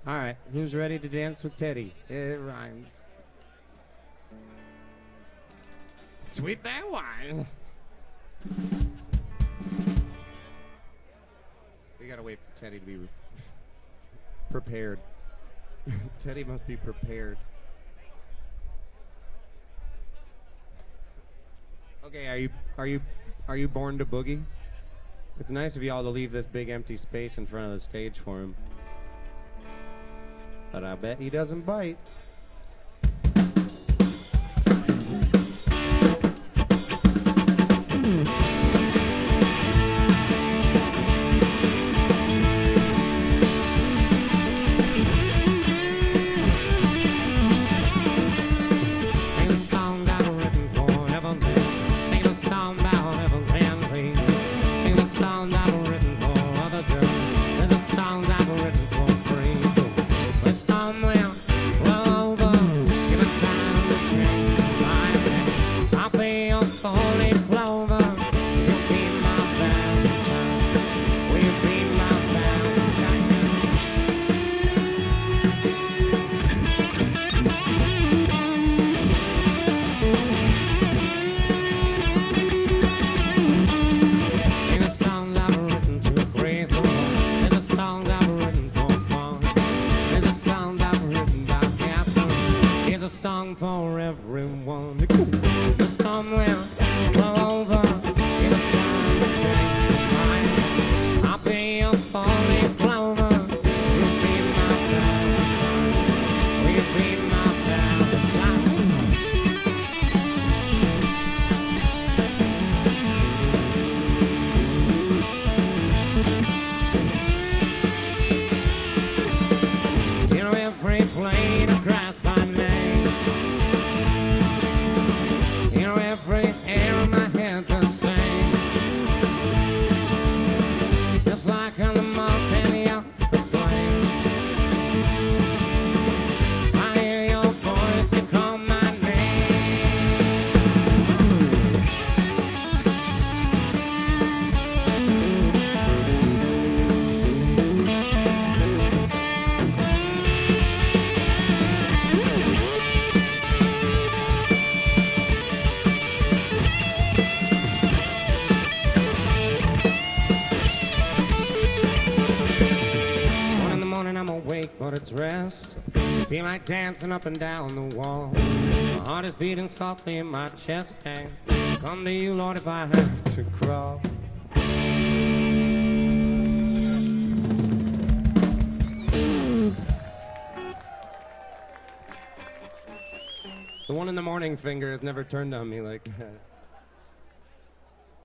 All right, who's ready to dance with Teddy? It rhymes. Sweet that wine. We gotta wait for Teddy to be prepared. Teddy must be prepared. Okay, are you born to boogie? It's nice of y'all to leave this big empty space in front of the stage for him. But I bet he doesn't bite. Song for everyone. Just come round, blow over. Give it time to change your mind. I'll be your four-leaf clover. You'll be my Valentine. Will you be my Valentine? You know every blade of grass by name. Every hair on my head the same. Just like on the penny of the flame. I hear your voice to call my I'm awake, but it's rest. Feel like dancing up and down the wall. My heart is beating softly in my chest. And come to you, Lord, if I have to crawl. The one in the morning finger has never turned on me like that.